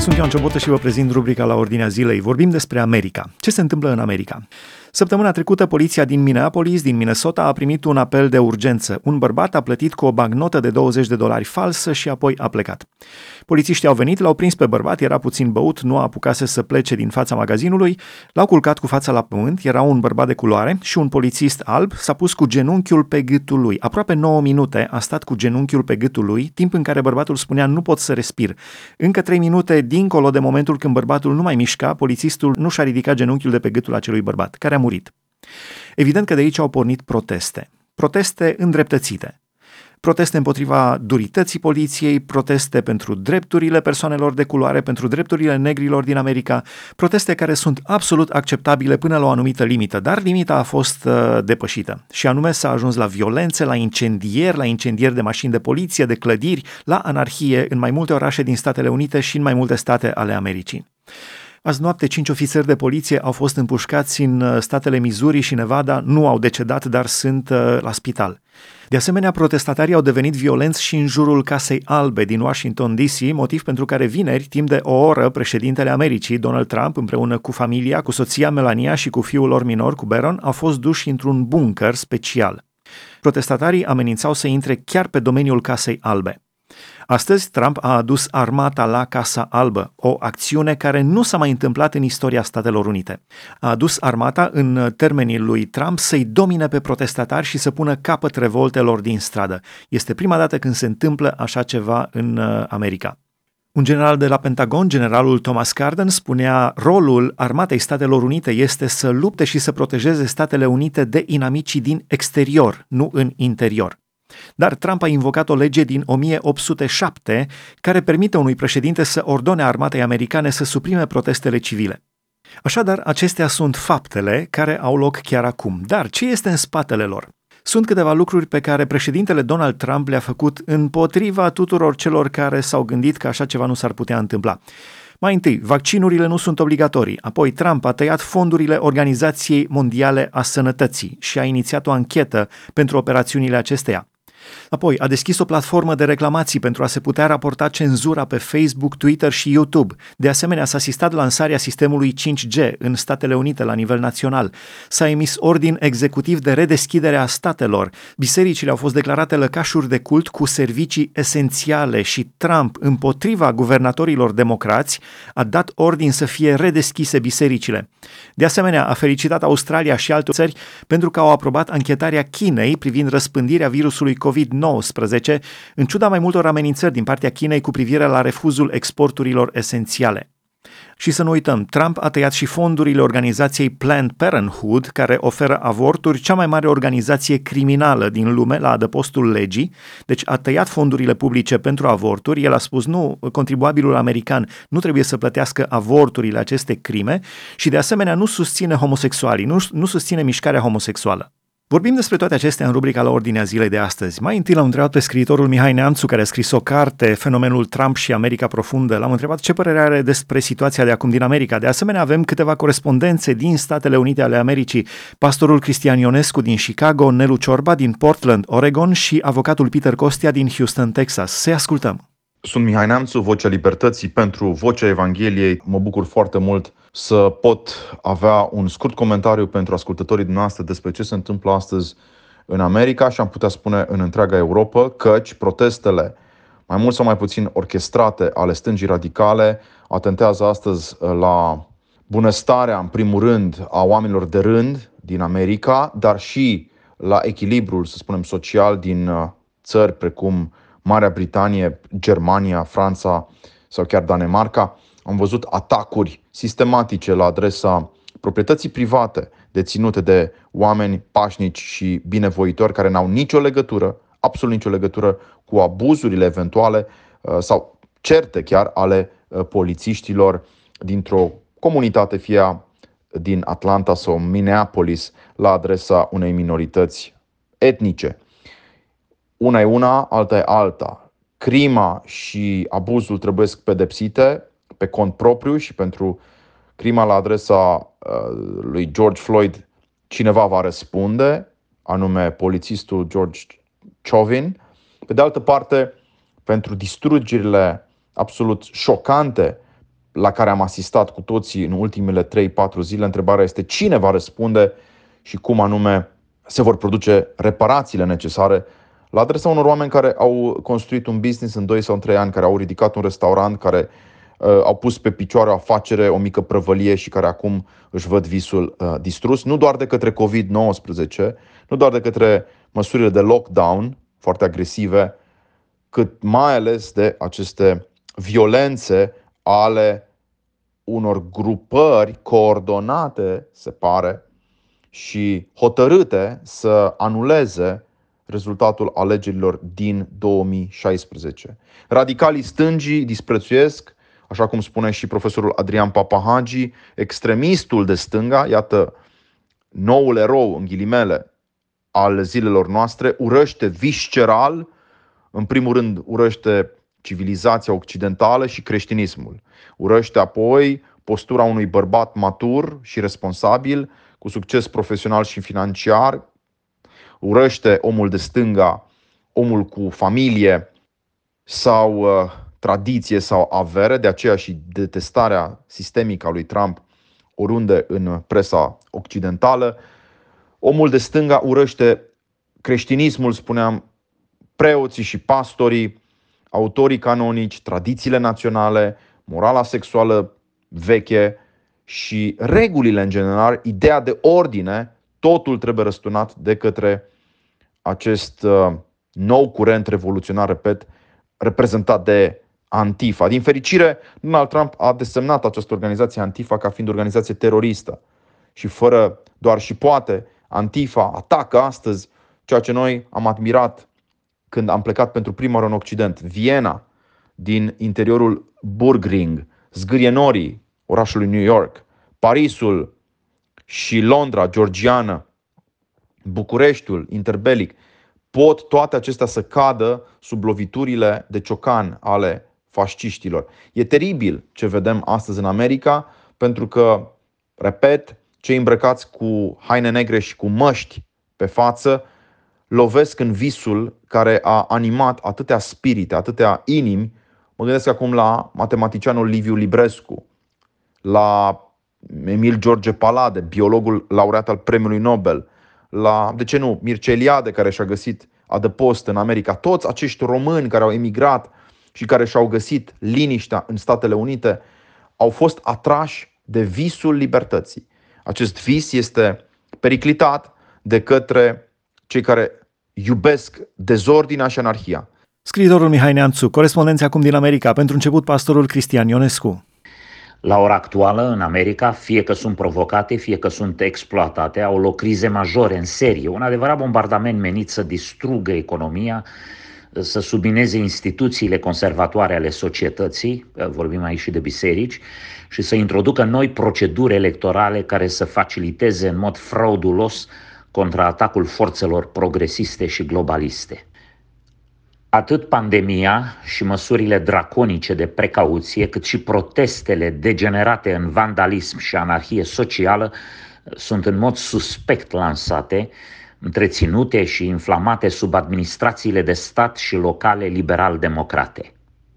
Sunt Ioan Ciobotă și vă prezint rubrica La Ordinea Zilei. Vorbim despre America. Ce se întâmplă în America? Săptămâna trecută, poliția din Minneapolis, din Minnesota, a primit un apel de urgență. Un bărbat a plătit cu o bancnotă de $20 falsă și apoi a plecat. Polițiștii au venit, l-au prins pe bărbat, era puțin băut, nu apucase să plece din fața magazinului, l-au culcat cu fața la pământ, era un bărbat de culoare și un polițist alb s-a pus cu genunchiul pe gâtul lui. Aproape 9 minute a stat cu genunchiul pe gâtul lui, timp în care bărbatul spunea nu pot să respir. Încă 3 minute dincolo de momentul când bărbatul nu mai mișca, polițistul nu și-a ridicat genunchiul de pe gâtul acelui bărbat, care a murit. Evident că de aici au pornit proteste îndreptățite. Proteste împotriva durității poliției, proteste pentru drepturile persoanelor de culoare, pentru drepturile negrilor din America, proteste care sunt absolut acceptabile până la o anumită limită, dar limita a fost depășită. Și anume s-a ajuns la violențe, la incendieri de mașini de poliție, de clădiri, la anarhie în mai multe orașe din Statele Unite și în mai multe state ale Americii. Azi noapte, 5 ofițeri de poliție au fost împușcați în statele Missouri și Nevada, nu au decedat, dar sunt la spital. De asemenea, protestatarii au devenit violenți și în jurul Casei Albe din Washington DC, motiv pentru care vineri, timp de o oră, președintele Americii, Donald Trump, împreună cu familia, cu soția Melania și cu fiul lor minor, cu Barron, au fost duși într-un bunker special. Protestatarii amenințau să intre chiar pe domeniul Casei Albe. Astăzi, Trump a adus armata la Casa Albă, o acțiune care nu s-a mai întâmplat în istoria Statelor Unite. A adus armata, în termenii lui Trump, să-i domine pe protestatari și să pună capăt revoltelor din stradă. Este prima dată când se întâmplă așa ceva în America. Un general de la Pentagon, generalul Thomas Carden, spunea: rolul armatei Statelor Unite este să lupte și să protejeze Statele Unite de inamicii din exterior, nu în interior. Dar Trump a invocat o lege din 1807 care permite unui președinte să ordone armatei americane să suprime protestele civile. Așadar, acestea sunt faptele care au loc chiar acum. Dar ce este în spatele lor? Sunt câteva lucruri pe care președintele Donald Trump le-a făcut împotriva tuturor celor care s-au gândit că așa ceva nu s-ar putea întâmpla. Mai întâi, vaccinurile nu sunt obligatorii. Apoi, Trump a tăiat fondurile Organizației Mondiale a Sănătății și a inițiat o anchetă pentru operațiunile acesteia. Apoi, a deschis o platformă de reclamații pentru a se putea raporta cenzura pe Facebook, Twitter și YouTube. De asemenea, s-a asistat lansarea sistemului 5G în Statele Unite la nivel național. S-a emis ordin executiv de redeschidere a statelor. Bisericile au fost declarate lăcașuri de cult cu servicii esențiale și Trump, împotriva guvernatorilor democrați, a dat ordin să fie redeschise bisericile. De asemenea, a felicitat Australia și alte țări pentru că au aprobat anchetarea Chinei privind răspândirea virusului COVID-19, în ciuda mai multor amenințări din partea Chinei cu privire la refuzul exporturilor esențiale. Și să nu uităm, Trump a tăiat și fondurile organizației Planned Parenthood, care oferă avorturi, cea mai mare organizație criminală din lume la adăpostul legii. Deci a tăiat fondurile publice pentru avorturi. El a spus nu, contribuabilul american nu trebuie să plătească avorturile aceste crime și de asemenea nu susține homosexualii, nu susține mișcarea homosexuală. Vorbim despre toate acestea în rubrica La Ordinea Zilei de astăzi. Mai întâi l-am întrebat pe scriitorul Mihai Neamțu, care a scris o carte, Fenomenul Trump și America Profundă. L-am întrebat ce părere are despre situația de acum din America. De asemenea, avem câteva corespondențe din Statele Unite ale Americii, pastorul Cristian Ionescu din Chicago, Nelu Ciorba din Portland, Oregon și avocatul Peter Costea din Houston, Texas. Să ascultăm! Sunt Mihai Neamțu, Vocea Libertății pentru Vocea Evangheliei. Mă bucur foarte mult să pot avea un scurt comentariu pentru ascultătorii dumneavoastră despre ce se întâmplă astăzi în America și am putea spune în întreaga Europa, căci protestele, mai mult sau mai puțin orchestrate, ale stângii radicale atentează astăzi la bunăstarea, în primul rând, a oamenilor de rând din America, dar și la echilibrul, să spunem, social din țări precum Marea Britanie, Germania, Franța sau chiar Danemarca. Am văzut atacuri sistematice la adresa proprietății private deținute de oameni pașnici și binevoitori care n-au nicio legătură, absolut nicio legătură cu abuzurile eventuale sau certe chiar ale polițiștilor dintr-o comunitate, fie ea din Atlanta sau Minneapolis, la adresa unei minorități etnice. Una e una, alta e alta. Crima și abuzul trebuie pedepsite pe cont propriu și pentru crima la adresa lui George Floyd cineva va răspunde, anume polițistul George Chauvin. Pe de altă parte, pentru distrugerile absolut șocante la care am asistat cu toții în ultimele 3-4 zile. Întrebarea este cine va răspunde și cum anume se vor produce reparațiile necesare la adresa unor oameni care au construit un business în 2 sau în 3 ani, care au ridicat un restaurant, care au pus pe picioare o afacere, o mică prăvălie și care acum își văd visul distrus, nu doar de către COVID-19, nu doar de către măsurile de lockdown foarte agresive, cât mai ales de aceste violențe ale unor grupări coordonate, se pare, și hotărâte să anuleze rezultatul alegerilor din 2016. Radicalii stângii disprețuiesc, așa cum spune și profesorul Adrian Papahagi, extremistul de stânga, iată, noul erou, în ghilimele, al zilelor noastre, urăște visceral, în primul rând urăște civilizația occidentală și creștinismul. Urăște apoi postura unui bărbat matur și responsabil, cu succes profesional și financiar. Urăște omul de stânga, omul cu familie sau tradiție sau avere, de aceea și detestarea sistemică a lui Trump oriunde în presa occidentală. Omul de stânga urăște creștinismul, spuneam, preoții și pastorii, autorii canonici, tradițiile naționale, morala sexuală veche și regulile în general, ideea de ordine. Totul trebuie răsturnat de către acest nou curent revoluționar, repet, reprezentat de Antifa. Din fericire, Donald Trump a desemnat această organizație Antifa ca fiind organizație teroristă. Și fără doar și poate, Antifa atacă astăzi ceea ce noi am admirat când am plecat pentru prima oară în Occident. Viena, din interiorul Burgring, zgârie norii orașului New York, Parisul și Londra, georgiană, Bucureștiul, interbelic, pot toate acestea să cadă sub loviturile de ciocan ale fasciștilor. E teribil ce vedem astăzi în America, pentru că, repet, cei îmbrăcați cu haine negre și cu măști pe față lovesc în visul care a animat atâtea spirite, atâtea inimi. Mă gândesc acum la matematicianul Liviu Librescu, la Emil George Palade, biologul laureat al Premiului Nobel, la, de ce nu, Mircea Eliade, care și-a găsit adăpost în America. Toți acești români care au emigrat și care și-au găsit liniștea în Statele Unite au fost atrași de visul libertății. Acest vis este periclitat de către cei care iubesc dezordinea și anarhia. Scriitorul Mihai Neamțu, corespondenți acum din America, pentru început pastorul Cristian Ionescu. La ora actuală, în America, fie că sunt provocate, fie că sunt exploatate, au loc crize majore în serie. Un adevărat bombardament menit să distrugă economia, să submineze instituțiile conservatoare ale societății, vorbim aici și de biserici, și să introducă noi proceduri electorale care să faciliteze în mod fraudulos contraatacul forțelor progresiste și globaliste. Atât pandemia și măsurile draconice de precauție, cât și protestele degenerate în vandalism și anarhie socială sunt în mod suspect lansate, întreținute și inflamate sub administrațiile de stat și locale liberal-democrate.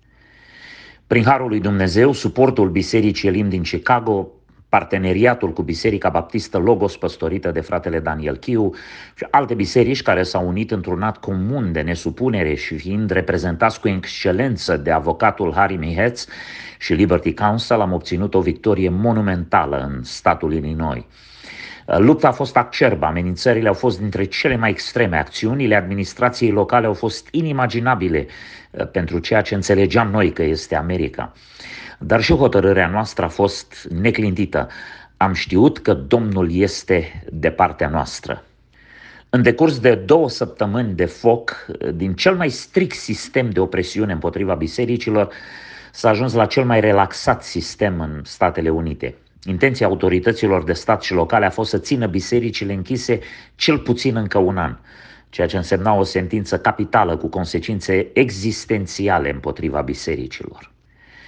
Prin harul lui Dumnezeu, suportul Bisericii Elim din Chicago, parteneriatul cu Biserica Baptistă Logos, păstorită de fratele Daniel Chiu, și alte biserici care s-au unit într-un act comun de nesupunere și fiind reprezentați cu excelență de avocatul Harry Mihetz și Liberty Counsel, am obținut o victorie monumentală în statul Illinois. Lupta a fost acerbă, amenințările au fost dintre cele mai extreme, acțiunile administrației locale au fost inimaginabile pentru ceea ce înțelegeam noi că este America. Dar și hotărârea noastră a fost neclintită. Am știut că Domnul este de partea noastră. În decurs de 2 săptămâni de foc, din cel mai strict sistem de opresiune împotriva bisericilor, s-a ajuns la cel mai relaxat sistem în Statele Unite. Intenția autorităților de stat și locale a fost să țină bisericile închise cel puțin încă un an, ceea ce însemna o sentință capitală cu consecințe existențiale împotriva bisericilor.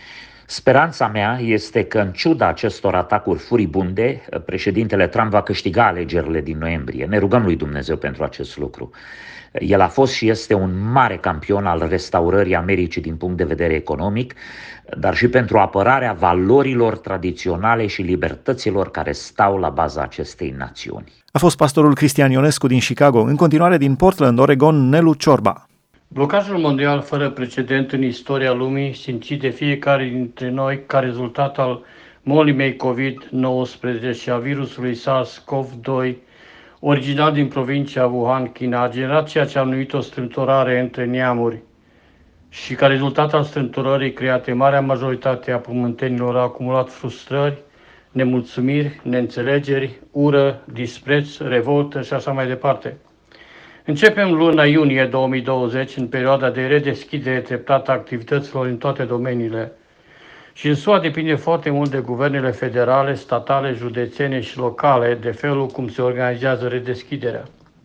Speranța mea este că, în ciuda acestor atacuri furibunde, președintele Trump va câștiga alegerile din noiembrie. Ne rugăm lui Dumnezeu pentru acest lucru. El a fost și este un mare campion al restaurării Americii din punct de vedere economic, dar și pentru apărarea valorilor tradiționale și libertăților care stau la baza acestei națiuni. A fost pastorul Cristian Ionescu din Chicago. În continuare din Portland, Oregon, Nelu Ciorba. Blocajul mondial fără precedent în istoria lumii, simțit de fiecare dintre noi ca rezultat al molimei COVID-19 și a virusului SARS-CoV-2, original din provincia Wuhan, China, a generat ceea ce am numit o strâmtorare între neamuri și ca rezultat al strâmtorării create, marea majoritate a pământenilor a acumulat frustrări, nemulțumiri, neînțelegeri, ură, dispreț, revoltă și așa mai departe. Începem luna iunie 2020, în perioada de redeschidere treptată a activităților în toate domeniile. Și în SUA depinde foarte mult de guvernele federale, statale, județene și locale, de felul cum se organizează redeschiderea.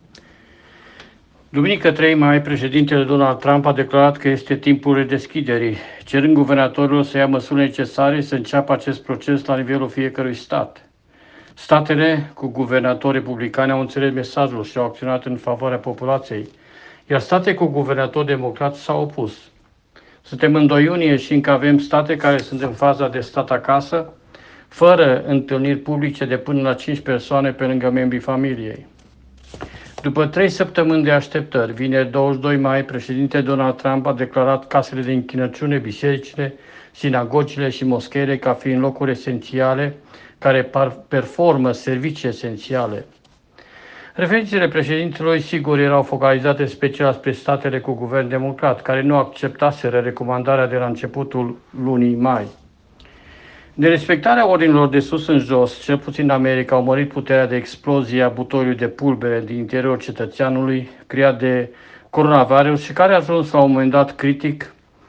Duminică 3 mai, președintele Donald Trump a declarat că este timpul redeschiderii, cerând guvernatorilor să ia măsuri necesare să înceapă acest proces la nivelul fiecărui stat. Statele cu guvernatori republicani au înțeles mesajul și au acționat în favoarea populației, iar state cu guvernatori democrați s-au opus. Suntem în 2 iunie și încă avem state care sunt în faza de stat acasă, fără întâlniri publice de până la 5 persoane pe lângă membrii familiei. După 3 săptămâni de așteptări, vineri 22 mai, președintele Donald Trump a declarat casele de închinăciune, bisericile, sinagogile și moscheile ca fiind locuri esențiale care performă servicii esențiale. Referințele președintelui, sigur, erau focalizate special spre statele cu guvern democrat, care nu acceptaseră recomandarea de la începutul lunii mai. Nerespectarea ordinilor de sus în jos, cel puțin în America, au mărit puterea de explozie a butoiului de pulbere din interiorul cetățeanului creat de coronavirus și care a ajuns la un moment dat critic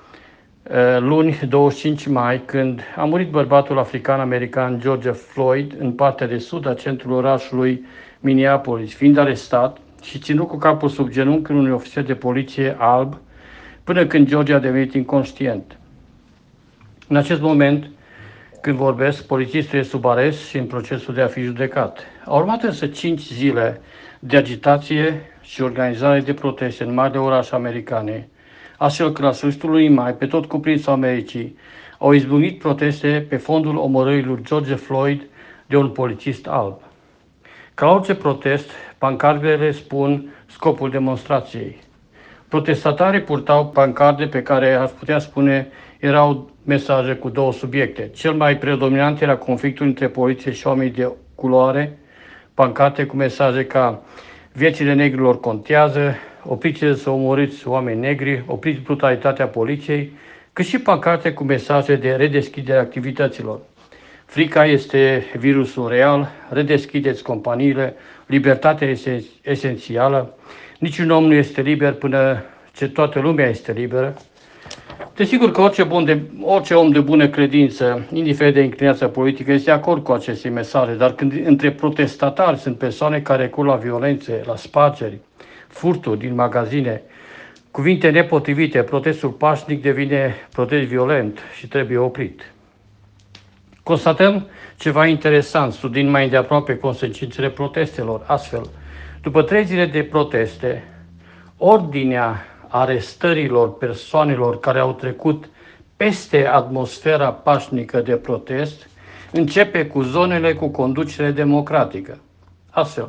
luni 25 mai, când a murit bărbatul african-american George Floyd în partea de sud a centrului orașului Minneapolis, fiind arestat și ținut cu capul sub genunchiul unui ofițer de poliție alb, până când George a devenit inconștient. În acest moment, când vorbesc, polițistul e sub arest și în procesul de a fi judecat. Au urmat însă 5 zile de agitație și organizare de proteste în marile orașe americane, astfel că la sfârșitul lunii mai, pe tot cuprinsul Americii, au izbucnit proteste pe fondul omorârii lui George Floyd de un polițist alb. Ca orice protest, pancardele spun scopul demonstrației. Protestatarii purtau pancarde pe care, aș putea spune, erau mesaje cu 2 subiecte. Cel mai predominant era conflictul între poliție și oameni de culoare, pancarte cu mesaje ca viețile negrilor contează, opriți să omorâți oameni negri, opriți brutalitatea poliției, cât și pancarte cu mesaje de redeschidere a activităților. Frica este virusul real, redeschideți companiile, libertatea este esențială, niciun om nu este liber până ce toată lumea este liberă. Desigur că orice om de bună credință, indiferent de inclinația politică, este de acord cu aceste mesaje, dar când între protestatari sunt persoane care recurg la violențe, la spargeri, furturi din magazine, cuvinte nepotrivite, protestul pașnic devine protest violent și trebuie oprit. Constatăm ceva interesant, studiind mai îndeaproape consecințele protestelor. Astfel, după 3 zile de proteste, ordinea arestărilor persoanelor care au trecut peste atmosfera pașnică de protest începe cu zonele cu conducere democratică. Astfel,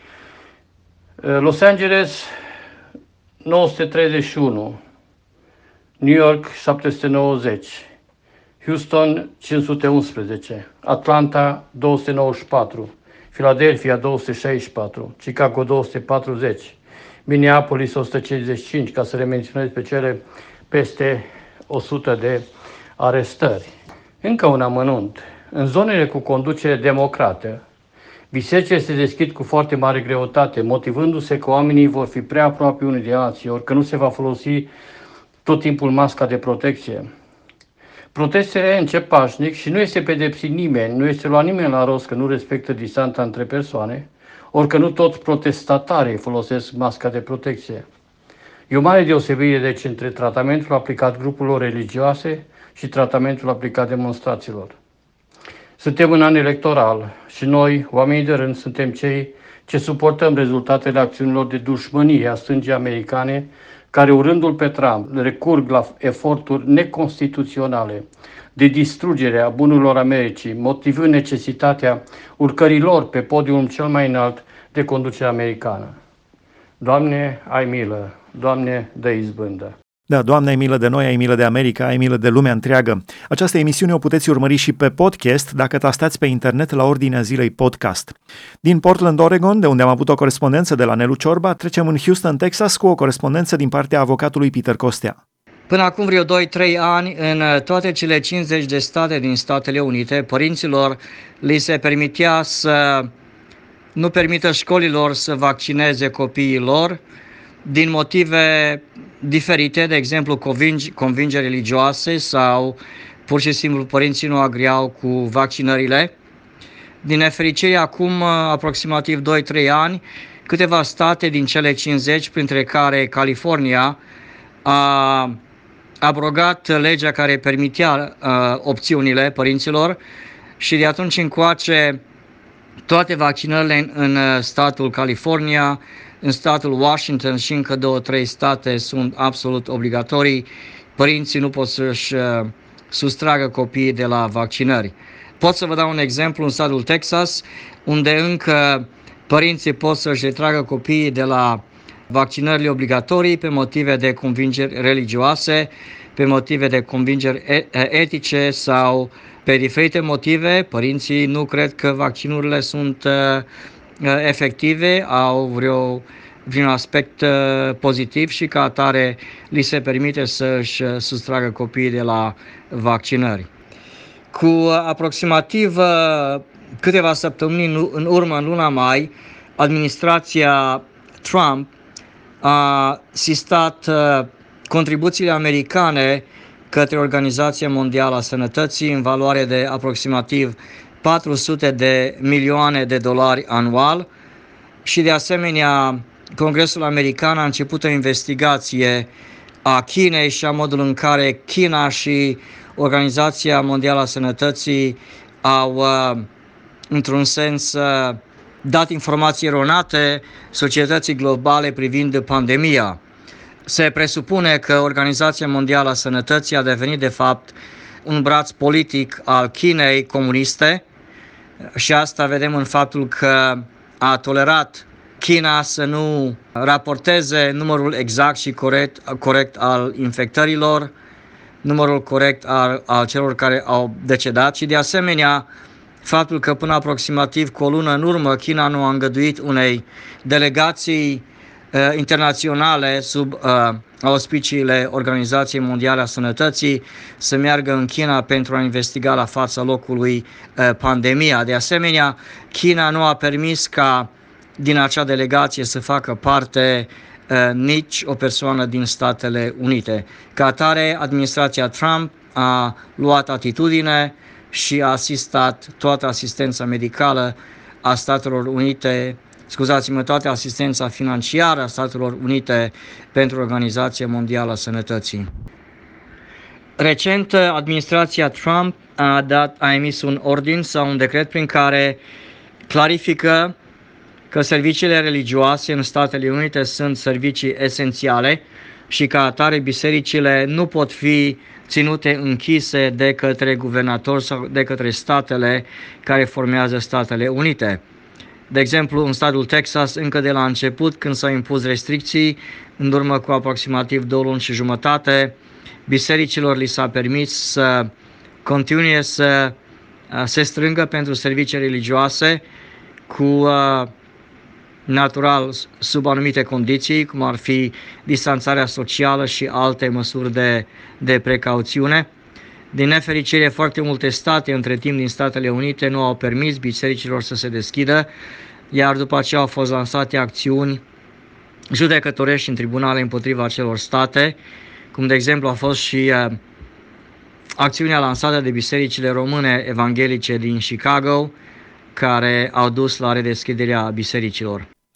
Los Angeles 931, New York 790, Houston 511, Atlanta 294, Philadelphia 264, Chicago 240, Minneapolis 155, ca să le menționez pe cele peste 100 de arestări. Încă un amănunt. În zonele cu conducere democrată, bisericile se deschid cu foarte mare greutate, motivându-se că oamenii vor fi prea aproape unii de alții, ori că nu se va folosi tot timpul masca de protecție. Protestele încep pașnic și nu este pedepsit nimeni, nu este luat nimeni la rost că nu respectă distanța între persoane, ori că nu toți protestatarii folosesc masca de protecție. E o mare deosebire, deci, între tratamentul aplicat grupurilor religioase și tratamentul aplicat demonstraților. Suntem în an electoral și noi, oamenii de rând, suntem cei ce suportăm rezultatele acțiunilor de dușmănie a stângii americane, care, urându-l pe Trump, recurg la eforturi neconstituționale de distrugere a bunurilor Americii, motivând necesitatea urcării lor pe podiumul cel mai înalt de conducere americană. Doamne, ai milă! Doamne, dă izbândă! Da, Doamne, ai milă de noi, ai milă de America, ai milă de lumea întreagă. Această emisiune o puteți urmări și pe podcast dacă tastați pe internet la ordinea zilei podcast. Din Portland, Oregon, de unde am avut o corespondență de la Nelu Ciorba, trecem în Houston, Texas, cu o corespondență din partea avocatului Peter Costea. Până acum vreo 2-3 ani, în toate cele 50 de state din Statele Unite, părinților li se permitea să nu permită școlilor să vaccineze copiii lor din motive diferite, de exemplu convingeri religioase sau pur și simplu părinții nu agreau cu vaccinările. Din nefericire, acum aproximativ 2-3 ani, câteva state din cele 50, printre care California, a abrogat legea care permitea opțiunile părinților și de atunci încoace toate vaccinările în statul California, în statul Washington și încă 2-3 state sunt absolut obligatorii. Părinții nu pot să-și sustragă copiii de la vaccinări. Pot să vă dau un exemplu în statul Texas, unde încă părinții pot să-și retragă copiii de la vaccinările obligatorii pe motive de convingeri religioase, pe motive de convingeri etice sau pe diferite motive. Părinții nu cred că vaccinurile sunt efective, au vreun aspect pozitiv și ca atare li se permite să-și sustragă copiii de la vaccinări. Cu aproximativ câteva săptămâni în urmă, în luna mai, administrația Trump a sistat contribuțiile americane către Organizația Mondială a Sănătății în valoare de aproximativ 400 de milioane de dolari anual și de asemenea Congresul American a început o investigație a Chinei și a modului în care China și Organizația Mondială a Sănătății au într-un sens dat informații eronate societății globale privind pandemia. Se presupune că Organizația Mondială a Sănătății a devenit de fapt un braț politic al Chinei comuniste și asta vedem în faptul că a tolerat China să nu raporteze numărul exact și corect al infectărilor, numărul corect al celor care au decedat și de asemenea faptul că până aproximativ cu o lună în urmă China nu a îngăduit unei delegații internaționale sub auspiciile Organizației Mondiale a Sănătății să meargă în China pentru a investiga la fața locului pandemia. De asemenea, China nu a permis ca din acea delegație să facă parte nici o persoană din Statele Unite. Ca atare, administrația Trump a luat atitudine și a asistat toată asistența medicală a Statelor Unite, toată asistența financiară a Statelor Unite pentru Organizația Mondială a Sănătății. Recent, administrația Trump a emis un ordin sau un decret prin care clarifică că serviciile religioase în Statele Unite sunt servicii esențiale și ca atare bisericile nu pot fi ținute închise de către guvernatori sau de către statele care formează Statele Unite. De exemplu, în statul Texas, încă de la început, când s-au impus restricții, în urmă cu aproximativ 2 luni și jumătate, bisericilor li s-a permis să continue să se strângă pentru servicii religioase cu natural sub anumite condiții, cum ar fi distanțarea socială și alte măsuri de precauțiune. Din nefericire, foarte multe state, între timp din Statele Unite, nu au permis bisericilor să se deschidă, iar după aceea au fost lansate acțiuni judecătorești în tribunale împotriva acelor state, cum de exemplu a fost și acțiunea lansată de bisericile române evanghelice din Chicago, care au dus la redeschiderea bisericilor.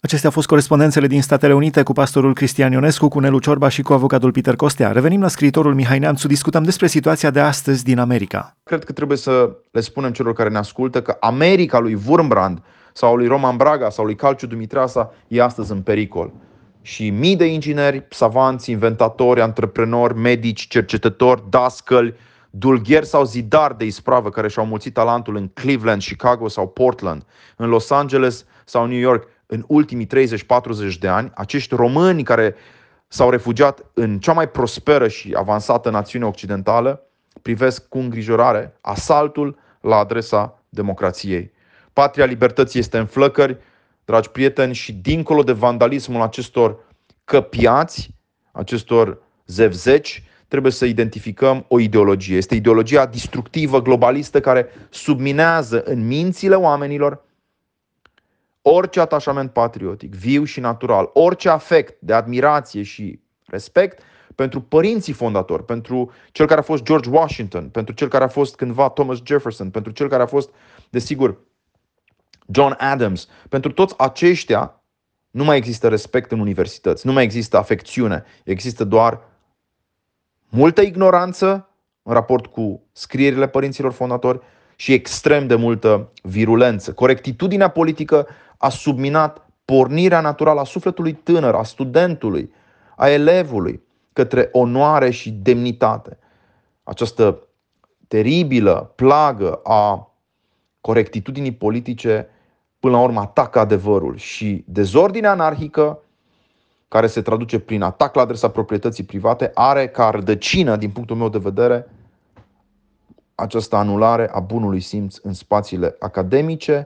Acestea au fost corespondențele din Statele Unite cu pastorul Cristian Ionescu, cu Nelu Ciorba și cu avocatul Peter Costea. Revenim la scriitorul Mihai Neamțu, discutăm despre situația de astăzi din America. Cred că trebuie să le spunem celor care ne ascultă că America lui Wurmbrand sau lui Roman Braga sau lui Calciu Dumitreasa e astăzi în pericol. Și mii de ingineri, savanți, inventatori, antreprenori, medici, cercetători, dascăli, dulgheri sau zidari de ispravă care și-au mulțit talentul în Cleveland, Chicago sau Portland, în Los Angeles sau New York în ultimii 30-40 de ani, acești români care s-au refugiat în cea mai prosperă și avansată națiune occidentală, privesc cu îngrijorare asaltul la adresa democrației. Patria libertății este în flăcări, dragi prieteni, și dincolo de vandalismul acestor căpiați, acestor zevzeci, trebuie să identificăm o ideologie. Este ideologia distructivă, globalistă, care subminează în mințile oamenilor orice atașament patriotic, viu și natural, orice afect de admirație și respect pentru părinții fondatori, pentru cel care a fost George Washington, pentru cel care a fost cândva Thomas Jefferson, pentru cel care a fost, desigur, John Adams. Pentru toți aceștia nu mai există respect în universități, nu mai există afecțiune, există doar multă ignoranță în raport cu scrierile părinților fondatori și extrem de multă virulență. Corectitudinea politică a subminat pornirea naturală a sufletului tânăr, a studentului, a elevului către onoare și demnitate. Această teribilă plagă a corectitudinii politice până la urmă atacă adevărul și dezordinea anarhică, care se traduce prin atac la adresa proprietății private, are ca rădăcină, din punctul meu de vedere, această anulare a bunului simț în spațiile academice,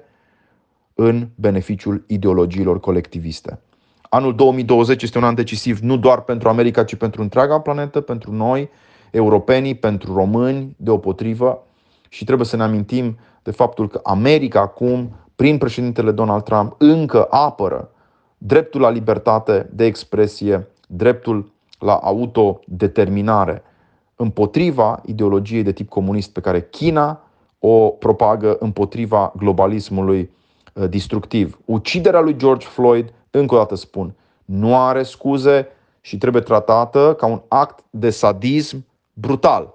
în beneficiul ideologiilor colectiviste. Anul 2020 este un an decisiv nu doar pentru America, ci pentru întreaga planetă, pentru noi, europenii, pentru români, deopotrivă. Și trebuie să ne amintim de faptul că America acum, prin președintele Donald Trump, încă apără dreptul la libertate de expresie, dreptul la autodeterminare, împotriva ideologiei de tip comunist pe care China o propagă, împotriva globalismului destructiv. Uciderea lui George Floyd, încă o dată spun, nu are scuze și trebuie tratată ca un act de sadism brutal.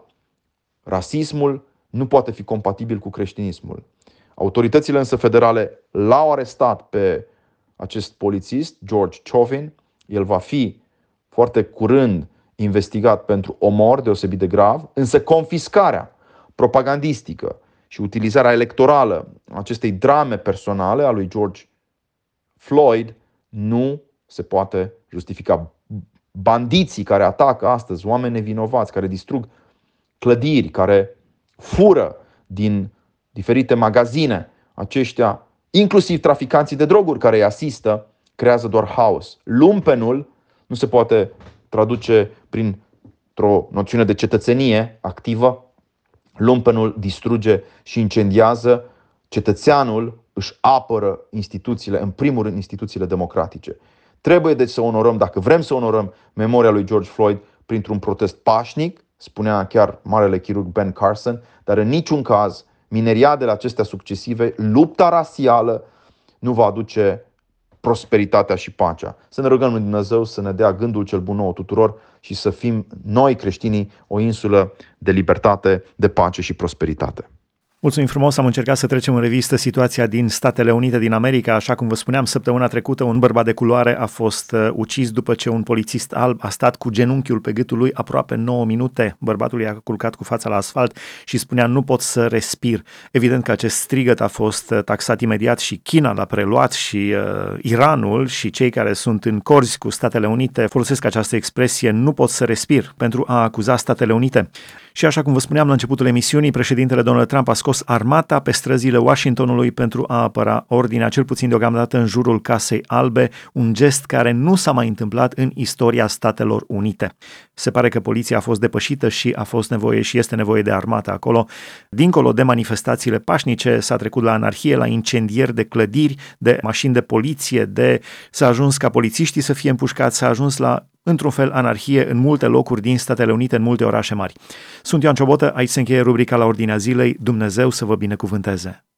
Rasismul nu poate fi compatibil cu creștinismul. Autoritățile însă federale l-au arestat pe acest polițist, George Chauvin. El va fi foarte curând investigat pentru omor deosebit de grav, însă confiscarea propagandistică și utilizarea electorală a acestei drame personale a lui George Floyd nu se poate justifica. Bandiții care atacă astăzi oameni nevinovați, care distrug clădiri, care fură din diferite magazine, aceștia, inclusiv traficanții de droguri care îi asistă, creează doar haos. Lumpenul nu se poate traduce printr-o noțiune de cetățenie activă. Lumpenul distruge și incendiază. Cetățeanul își apără instituțiile, în primul rând instituțiile democratice. Trebuie deci să onorăm, dacă vrem să onorăm memoria lui George Floyd, printr-un protest pașnic, spunea chiar marele chirurg Ben Carson, dar în niciun caz mineriadele acestea succesive, lupta rasială, nu va aduce prosperitatea și pacea. Să ne rugăm lui Dumnezeu să ne dea gândul cel bun nouă tuturor și să fim noi creștinii o insulă de libertate, de pace și prosperitate. Mulțumim frumos, am încercat să trecem în revistă situația din Statele Unite din America. Așa cum vă spuneam, săptămâna trecută un bărbat de culoare a fost ucis după ce un polițist alb a stat cu genunchiul pe gâtul lui aproape 9 minute. Bărbatul i-a culcat cu fața la asfalt și spunea: nu pot să respir. Evident că acest strigăt a fost taxat imediat și China l-a preluat și Iranul și cei care sunt în corzi cu Statele Unite folosesc această expresie nu pot să respir pentru a acuza Statele Unite. Și așa cum vă spuneam la începutul emisiunii, președintele Donald Trump a scos armata pe străzile Washingtonului pentru a apăra ordinea, cel puțin deocamdată în jurul Casei Albe, un gest care nu s-a mai întâmplat în istoria Statelor Unite. Se pare că poliția a fost depășită și a fost nevoie și este nevoie de armată acolo. Dincolo de manifestațiile pașnice, s-a trecut la anarhie, la incendieri de clădiri, de mașini de poliție, s-a ajuns ca polițiștii să fie împușcați, s-a ajuns la, într-un fel, anarhie în multe locuri din Statele Unite, în multe orașe mari. Sunt Ioan Ciobotă, aici se încheie rubrica La Ordinea Zilei. Dumnezeu să vă binecuvânteze!